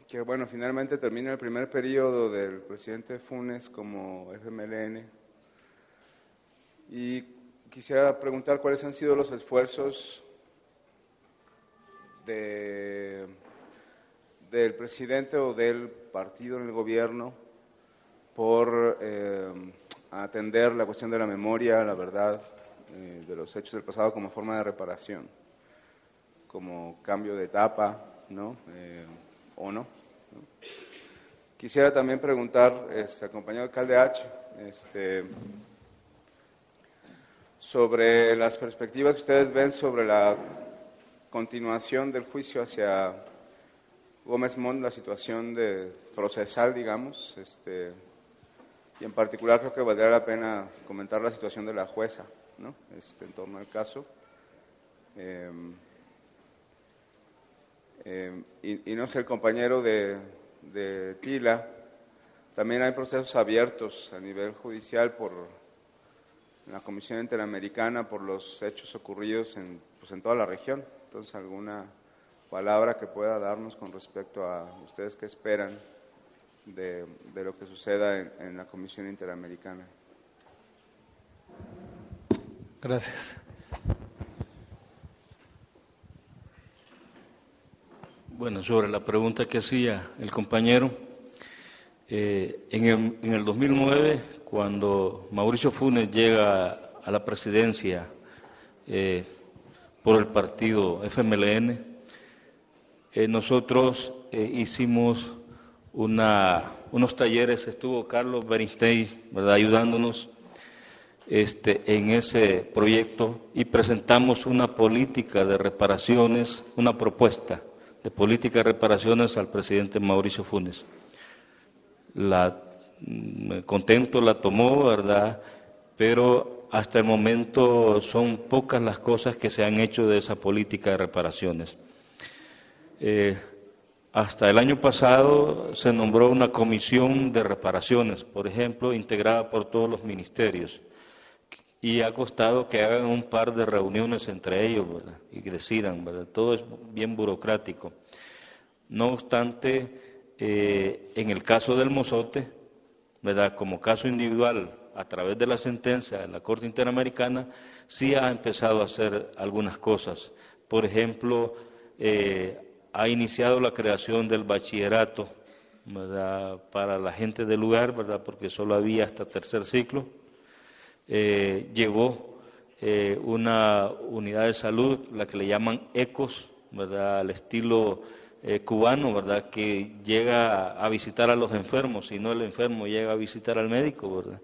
que bueno, finalmente termina el primer periodo del presidente Funes como FMLN y quisiera preguntar cuáles han sido los esfuerzos del presidente o del partido en el gobierno por atender la cuestión de la memoria, la verdad, de los hechos del pasado como forma de reparación, como cambio de etapa, ¿no? ¿O no? Quisiera también preguntar al compañero alcalde H. Sobre las perspectivas que ustedes ven sobre la continuación del juicio hacia Gómez Montt, la situación de procesal, digamos, y en particular creo que valdría la pena comentar la situación de la jueza, ¿no? En torno al caso. Y no sé, el compañero de Tila, también hay procesos abiertos a nivel judicial por la Comisión Interamericana por los hechos ocurridos en toda la región. Entonces, ¿alguna palabra que pueda darnos con respecto a ustedes qué esperan de lo que suceda en la Comisión Interamericana? Gracias. Bueno, sobre la pregunta que hacía el compañero, en el 2009, cuando Mauricio Funes llega a la presidencia por el partido FMLN, nosotros hicimos unos talleres, estuvo Carlos Beristain, ¿verdad?, ayudándonos en ese proyecto, y presentamos una política de reparaciones, una propuesta de política de reparaciones al presidente Mauricio Funes. Contento la tomó, ¿verdad?, pero hasta el momento son pocas las cosas que se han hecho de esa política de reparaciones. Hasta el año pasado se nombró una comisión de reparaciones, por ejemplo, integrada por todos los ministerios, y ha costado que hagan un par de reuniones entre ellos, ¿verdad?, y que decidan, ¿verdad? Todo es bien burocrático. No obstante, en el caso del Mozote, ¿verdad?, como caso individual, a través de la sentencia de la Corte Interamericana, sí ha empezado a hacer algunas cosas. Por ejemplo, ha iniciado la creación del bachillerato, ¿verdad?, para la gente del lugar, ¿verdad?, porque solo había hasta tercer ciclo. Llevó una unidad de salud, la que le llaman ECOS, ¿verdad?, al estilo cubano, ¿verdad?, que llega a visitar a los enfermos, y no el enfermo llega a visitar al médico, ¿verdad?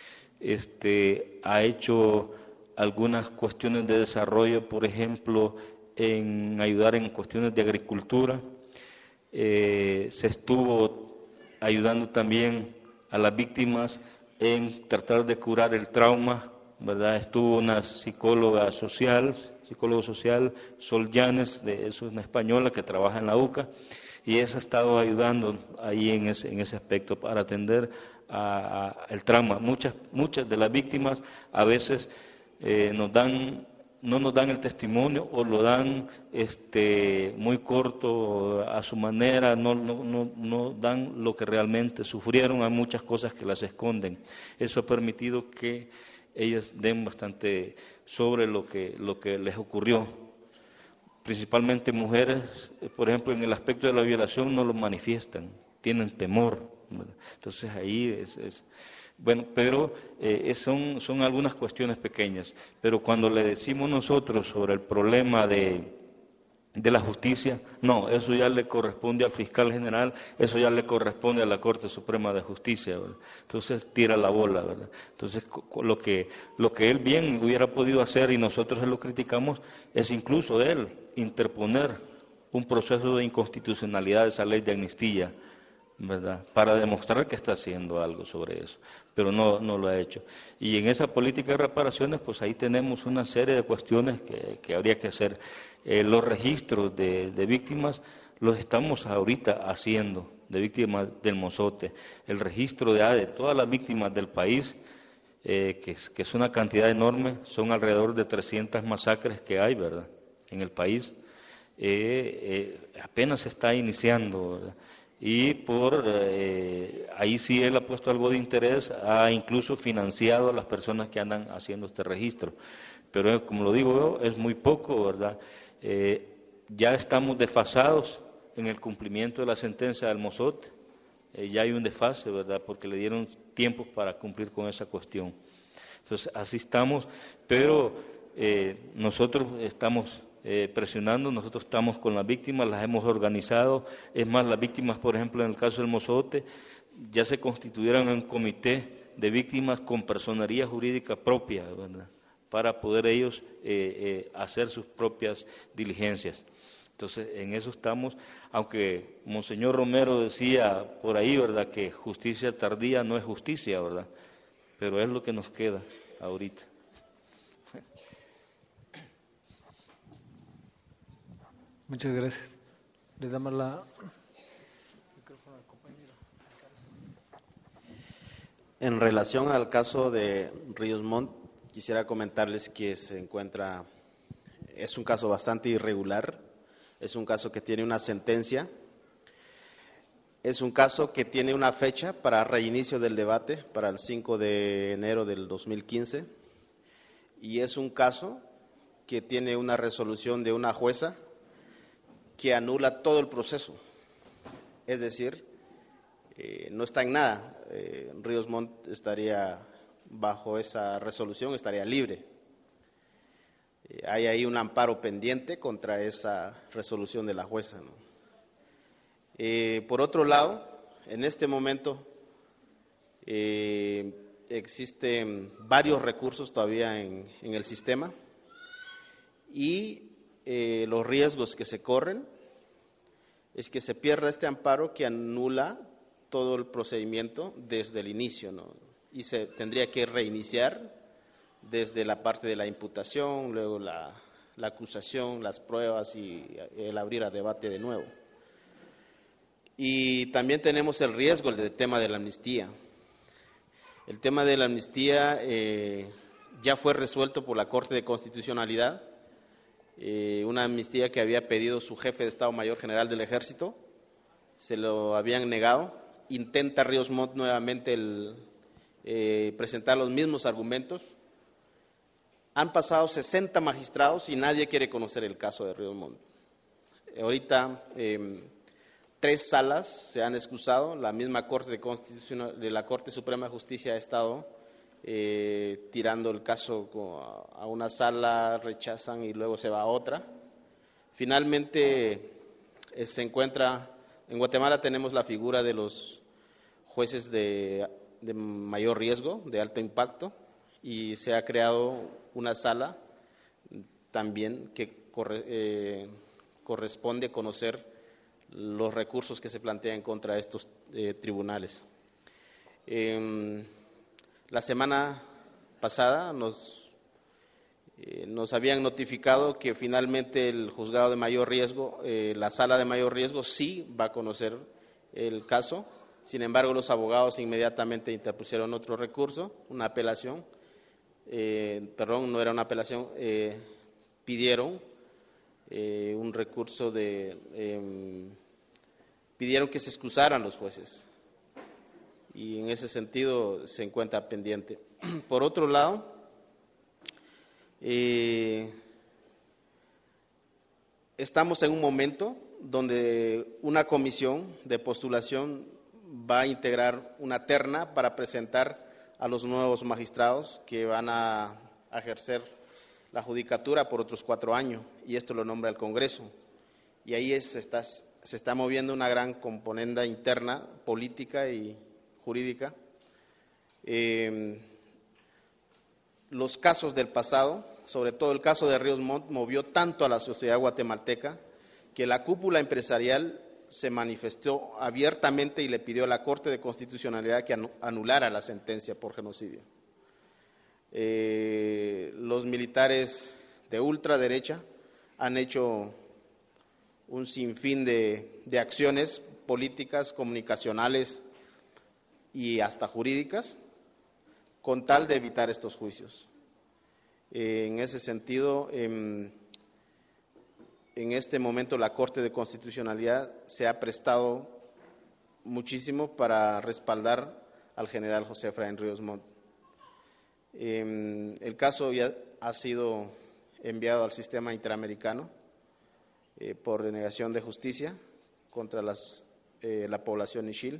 Ha hecho algunas cuestiones de desarrollo, por ejemplo, en ayudar en cuestiones de agricultura. Se estuvo ayudando también a las víctimas en tratar de curar el trauma, ¿verdad? Estuvo una psicólogo social, Sol Llanes, eso es una española que trabaja en la UCA, y esa ha estado ayudando ahí en ese aspecto para atender el trauma. Muchas de las víctimas a veces no nos dan el testimonio, o lo dan muy corto a su manera, no dan lo que realmente sufrieron. Hay muchas cosas que las esconden. Eso ha permitido que ellas den bastante sobre lo que les ocurrió. Principalmente mujeres, por ejemplo, en el aspecto de la violación no lo manifiestan, tienen temor, ¿verdad? Entonces ahí bueno, pero son algunas cuestiones pequeñas. Pero cuando le decimos nosotros sobre el problema de la justicia, no, eso ya le corresponde al fiscal general, eso ya le corresponde a la Corte Suprema de Justicia, ¿verdad? Entonces tira la bola, ¿verdad? Entonces lo que él bien hubiera podido hacer, y nosotros lo criticamos, es incluso él interponer un proceso de inconstitucionalidad de esa ley de amnistía, ¿verdad?, para demostrar que está haciendo algo sobre eso, pero no lo ha hecho. Y en esa política de reparaciones, pues ahí tenemos una serie de cuestiones que habría que hacer. Los registros de víctimas los estamos ahorita haciendo, de víctimas del Mozote. El registro de todas las víctimas del país, que es una cantidad enorme, son alrededor de 300 masacres que hay, ¿verdad?, en el país. Apenas se está iniciando, ¿verdad? y ahí sí él ha puesto algo de interés, ha incluso financiado a las personas que andan haciendo este registro. Pero como lo digo yo, es muy poco, ¿verdad? Ya estamos desfasados en el cumplimiento de la sentencia del Mozote, ya hay un desfase, ¿verdad? Porque le dieron tiempos para cumplir con esa cuestión. Entonces, así estamos, pero nosotros estamos presionando, nosotros estamos con las víctimas, las hemos organizado. Es más, las víctimas, por ejemplo, en el caso del Mozote, ya se constituyeron en un comité de víctimas con personería jurídica propia, ¿verdad?, para poder ellos hacer sus propias diligencias. Entonces, en eso estamos, aunque Monseñor Romero decía por ahí, ¿verdad?, que justicia tardía no es justicia, ¿verdad?, pero es lo que nos queda ahorita. Muchas gracias. Le damos la micrófono al compañero. En relación al caso de Ríos Montt, quisiera comentarles que es un caso bastante irregular, es un caso que tiene una sentencia, es un caso que tiene una fecha para reinicio del debate, para el 5 de enero del 2015, y es un caso que tiene una resolución de una jueza que anula todo el proceso, es decir, no está en nada. Ríos Montt estaría bajo esa resolución, estaría libre. Hay ahí un amparo pendiente contra esa resolución de la jueza, ¿no? Por otro lado, en este momento existen varios recursos todavía en el sistema y los riesgos que se corren es que se pierda este amparo que anula todo el procedimiento desde el inicio, ¿no? Y se tendría que reiniciar desde la parte de la imputación, luego la acusación, las pruebas y el abrir a debate de nuevo. Y también tenemos el riesgo del tema de la amnistía. El tema de la amnistía ya fue resuelto por la Corte de Constitucionalidad, una amnistía que había pedido su jefe de Estado Mayor General del Ejército, se lo habían negado. Intenta Ríos Montt nuevamente presentar los mismos argumentos. Han pasado 60 magistrados y nadie quiere conocer el caso de Ríos Montt. Ahorita 3 salas se han excusado, la misma Corte de la Corte Suprema de Justicia ha estado tirando el caso a una sala, rechazan y luego se va a otra. Finalmente se encuentra, en Guatemala tenemos la figura de los jueces de mayor riesgo, de alto impacto, y se ha creado una sala también que corresponde conocer los recursos que se plantean contra estos tribunales. La semana pasada nos habían notificado que finalmente el juzgado de mayor riesgo, la sala de mayor riesgo, sí va a conocer el caso. Sin embargo, los abogados inmediatamente interpusieron otro recurso, una apelación, no era una apelación, pidieron un recurso pidieron que se excusaran los jueces. Y en ese sentido se encuentra pendiente. Por otro lado, estamos en un momento donde una comisión de postulación va a integrar una terna para presentar a los nuevos magistrados que van a ejercer la judicatura por otros 4 años, y esto lo nombra el Congreso. Y ahí se está moviendo una gran componenda interna, política y jurídica. Los casos del pasado, sobre todo el caso de Ríos Montt, movió tanto a la sociedad guatemalteca que la cúpula empresarial se manifestó abiertamente y le pidió a la Corte de Constitucionalidad que anulara la sentencia por genocidio. Los militares de ultraderecha han hecho un sinfín de acciones políticas, comunicacionales y hasta jurídicas con tal de evitar estos juicios. En ese sentido, en este momento la Corte de Constitucionalidad se ha prestado muchísimo para respaldar al general José Efraín Ríos Montt. El caso ya ha sido enviado al sistema interamericano por denegación de justicia contra la población Ixil.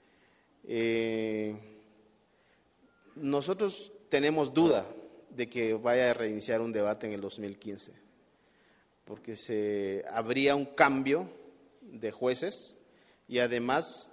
Nosotros tenemos duda de que vaya a reiniciar un debate en el 2015, porque habría un cambio de jueces y además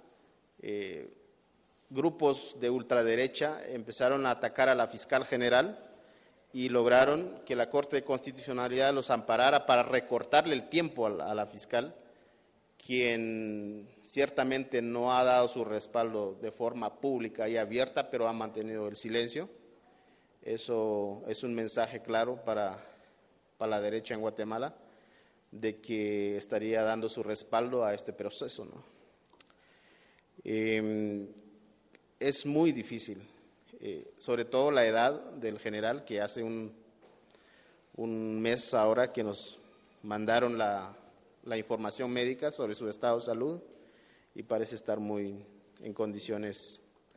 grupos de ultraderecha empezaron a atacar a la fiscal general y lograron que la Corte de Constitucionalidad los amparara para recortarle el tiempo a la fiscal, quien ciertamente no ha dado su respaldo de forma pública y abierta, pero ha mantenido el silencio. Eso es un mensaje claro para la derecha en Guatemala, de que estaría dando su respaldo a este proceso, ¿no? Es muy difícil, sobre todo la edad del general, que hace un mes ahora que nos mandaron la información médica sobre su estado de salud y parece estar muy en condiciones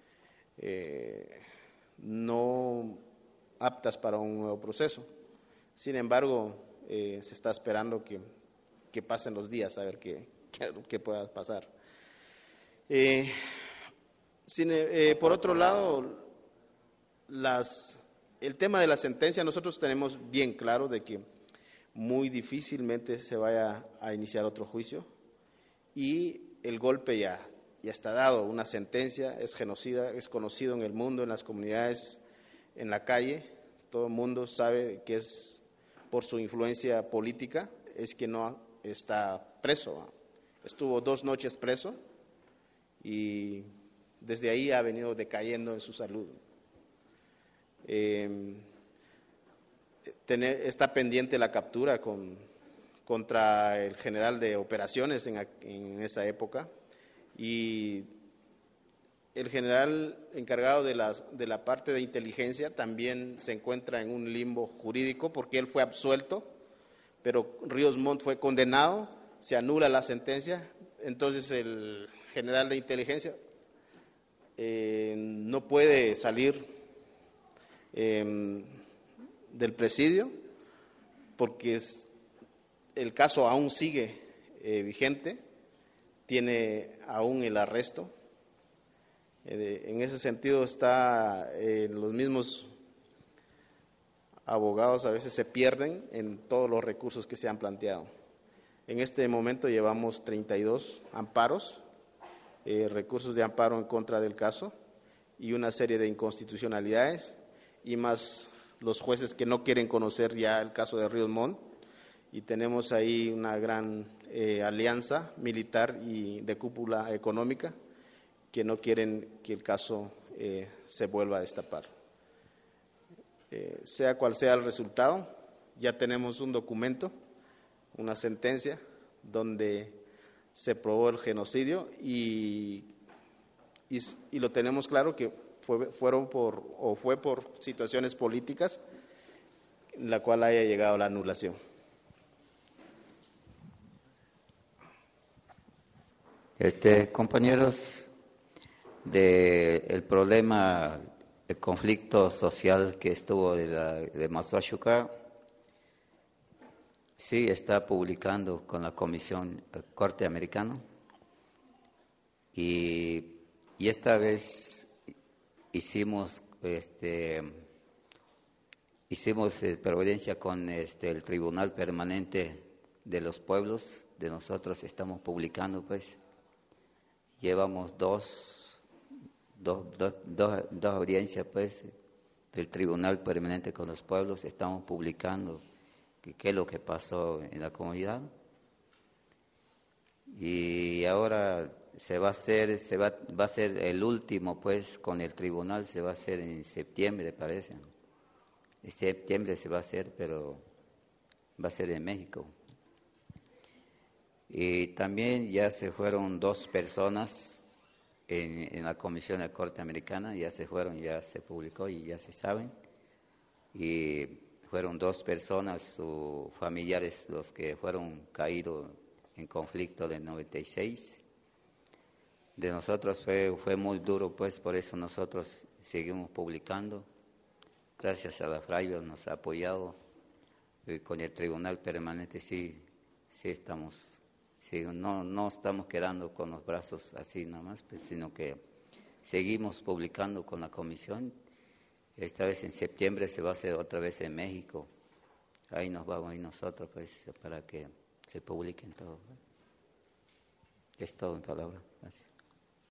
no aptas para un nuevo proceso. Sin embargo, se está esperando que pasen los días a ver qué pueda pasar. Por otro lado, el tema de la sentencia, nosotros tenemos bien claro de que muy difícilmente se vaya a iniciar otro juicio y el golpe ya está dado. Una sentencia es genocida, es conocido en el mundo, en las comunidades, en la calle. Todo el mundo sabe que es por su influencia política, es que no está preso. Estuvo 2 noches preso y desde ahí ha venido decayendo en su salud. Está pendiente la captura contra el general de operaciones en esa época, y el general encargado de la parte de inteligencia también se encuentra en un limbo jurídico porque él fue absuelto, pero Ríos Montt fue condenado, se anula la sentencia, entonces el general de inteligencia no puede salir del presidio porque el caso aún sigue vigente, tiene aún el arresto. En ese sentido los mismos abogados a veces se pierden en todos los recursos que se han planteado. En este momento llevamos 32 amparos, recursos de amparo en contra del caso y una serie de inconstitucionalidades, y más los jueces que no quieren conocer ya el caso de Ríos Montt, y tenemos ahí una gran alianza militar y de cúpula económica que no quieren que el caso se vuelva a destapar. Sea cual sea el resultado, ya tenemos un documento, una sentencia donde se probó el genocidio y lo tenemos claro que fue por situaciones políticas en la cual haya llegado la anulación. Compañeros, el problema, el conflicto social que estuvo de Mazuachuca, sí está publicando con la Comisión Corte Americano, y esta vez hicimos providencia con el Tribunal Permanente de los Pueblos. De nosotros estamos publicando, pues llevamos dos audiencias, pues, del Tribunal Permanente con los Pueblos. Estamos publicando qué es lo que pasó en la comunidad, y ahora va a ser el último, pues, con el tribunal. Se va a hacer en septiembre, parece. En septiembre se va a hacer, pero va a ser en México. Y también ya se fueron 2 personas en la Comisión de Corte Americana, ya se publicó y ya se saben. Y fueron 2 personas, sus familiares, los que fueron caídos en conflicto del 96. de nosotros fue muy duro, pues por eso nosotros seguimos publicando. Gracias a la Fraiba nos ha apoyado. Con el Tribunal Permanente sí estamos, sí, no estamos quedando con los brazos así nomás, pues, sino que seguimos publicando con la comisión. Esta vez en septiembre se va a hacer otra vez en México. Ahí nos vamos a ir nosotros, pues, para que se publiquen todo. Es todo en palabras. Gracias.